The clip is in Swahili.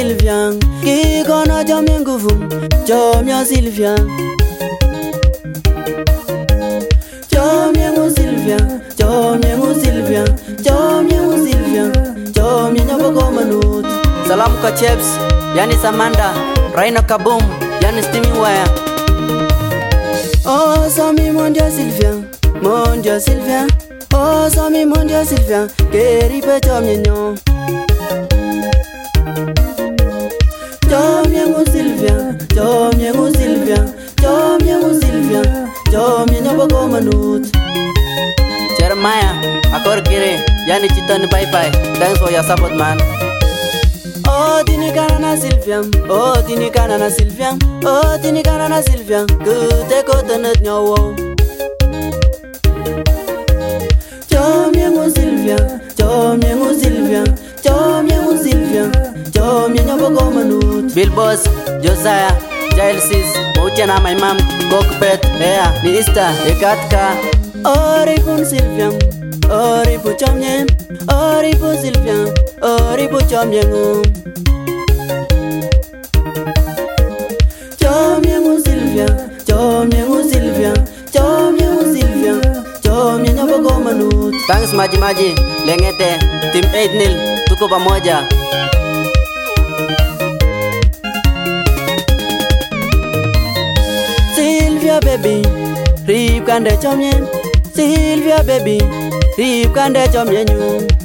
Sylvia, kikono chomye nguvu, chomyo Sylvia. Chomye ngu Sylvia, chomye ngu Sylvia, chomye ngu Sylvia, chomye nyobo komanut. Salamu kwa Chebs, yani Samanda, Rhino Kaboom, yani Steamy Wire. Oh, Sami mondia Sylvia, oh, Sami mondia Sylvia, keripe chomye nyo. Chomye ngu Sylvia, chomye ngu Sylvia, chomye ngu Sylvia, chomye nyobo komanut. Jeremiah, Akor Kiri, yani Chitani bye bye. Thanks for your support, man. Oh, tinikana na Sylvia, oh, tinikana na Sylvia, oh, tinikana na Sylvia, kute kote net nyawo. Chomye ngu Sylvia, chomye ngu Sylvia, chomye ngu Sylvia, chomye nyobo komanut. Bill Boss, Josiah, Giles, Mouchana my mom, Kokpet, Lea, ni Easter, Ekatka. Oripu Sylvia, oripu chomye, oripu Sylvia, oripu chomye ngu. Chomye ngu Sylvia, chomye ngu Sylvia, chomye ngu Sylvia, chomye nyobo komanut. Thanks Maji, Lengete, Team 8-0, tuko pamoja. Sylvia baby, rip kande chomye. Sylvia baby, rip kande chomye nyu.